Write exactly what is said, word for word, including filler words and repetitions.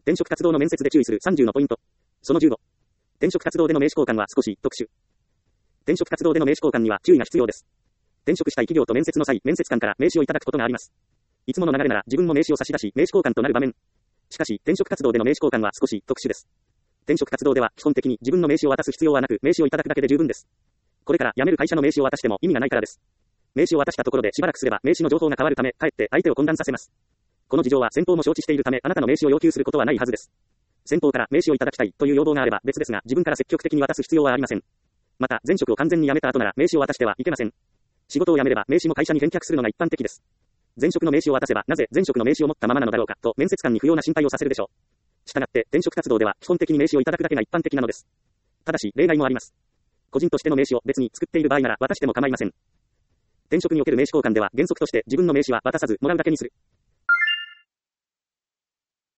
転職活動の面接で注意するさんじゅうのポイント。そのじゅうご。転職活動での名刺交換は少し特殊。転職活動での名刺交換には注意が必要です。転職したい企業と面接の際、面接官から名刺をいただくことがあります。いつもの流れなら自分も名刺を差し出し、名刺交換となる場面。しかし、転職活動での名刺交換は少し特殊です。転職活動では基本的に自分の名刺を渡す必要はなく、名刺をいただくだけで十分です。これから辞める会社の名刺を渡しても意味がないからです。名刺を渡したところでしばらくすれば名刺の情報が変わるため、かえって相手を混乱させます。この事情は先方も承知しているため、あなたの名刺を要求することはないはずです。先方から名刺をいただきたいという要望があれば別ですが、自分から積極的に渡す必要はありません。また、前職を完全に辞めた後なら名刺を渡してはいけません。仕事を辞めれば名刺も会社に返却するのが一般的です。前職の名刺を渡せばなぜ前職の名刺を持ったままなのだろうかと面接官に不要な心配をさせるでしょう。したがって転職活動では基本的に名刺をいただくだけが一般的なのです。ただし例外もあります。個人としての名刺を別に作っている場合なら渡しても構いません。転職における名刺交換では原則として自分の名刺は渡さずもらうだけにする。